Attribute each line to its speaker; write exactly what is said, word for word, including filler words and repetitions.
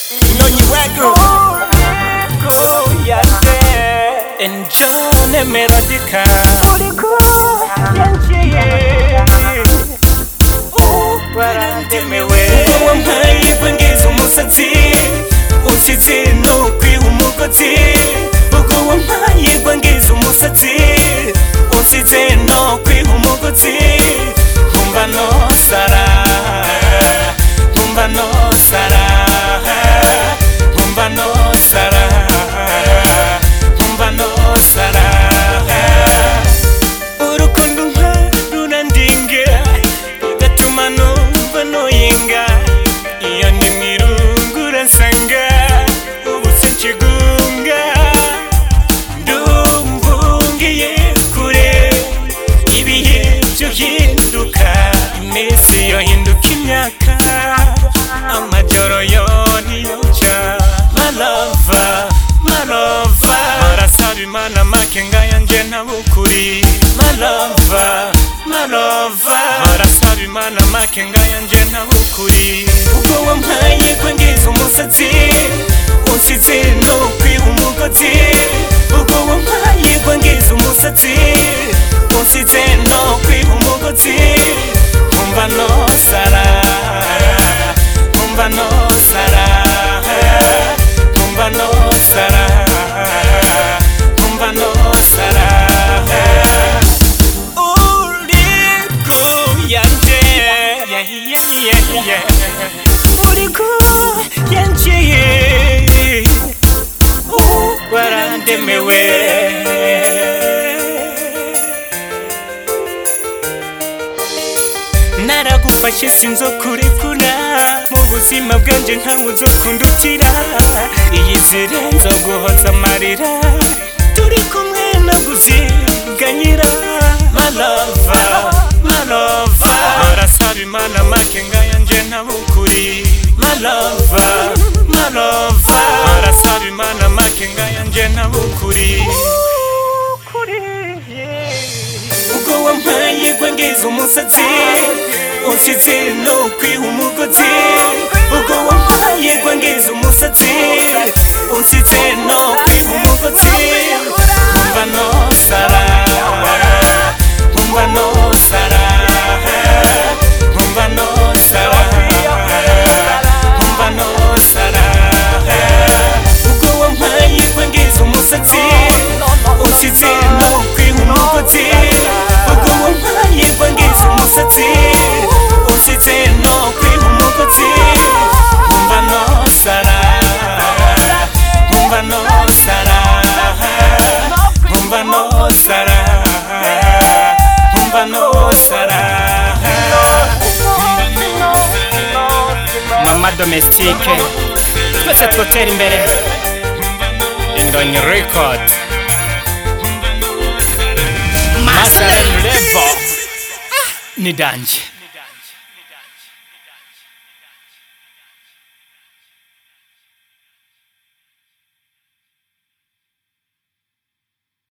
Speaker 1: Inonyi record and John Melodica wampaye kwengeza umusatsi unshize no kwiha umugozi ubwo wampaye kwengeza umusatsi unshize no kwiha umugozi nkumva no sara nkumva no sara nkumva no sara nkumva no sara urukundo rurandinga bigatuma numva noyenga iyo nimirungura nsanga ubu sinkigunga ndumvungiye kure ibihe byo hinduka iminsi yo hinduka imyaka amajoro yo niyoca my lover my lover marasaba imana makenga yanje ntabukuri my lover my lover marasaba imana makenga yanje ntabukuri ubwo wampaye kwengeza umusatsi unshize no kwiha umugozi ubwo wampaye kwengeza umusatsi unshize no kwiha umugozi nkumva no sara nkumva no sara nkumva no sara nkumva no sara uriko yanje yeah yeah yeah yeah uriko yanje warandemewe naragufashe sinzokurekura mu buzima bwanje ntawe uzokundutira iyi zire nzoguhoza amarira turi kumwe naguziganyira my lover my lover marasaba imana makenga yanje ntabukuri my lover my lover marasaba imana makenga yanje ntabukuri ubwo wampaye kwengeza umusatsi unshize no kwiha umugozi ubwo wampaye kwengeza umusatsi unshize no kwiha umugozi nkumva no sara nkumva no sara nkumva no sara nkumva no sara ubwo wampaye kwengeza umusatsi unshize no kwiha umugozi ubwo wampaye kwengeza umusatsi unshize no kwiha umugozi nkumva no sara nkumva no sara nkumva no sara nkumva no sara mama domestique twese twotera imbere Indonyi record Master Level ni danje.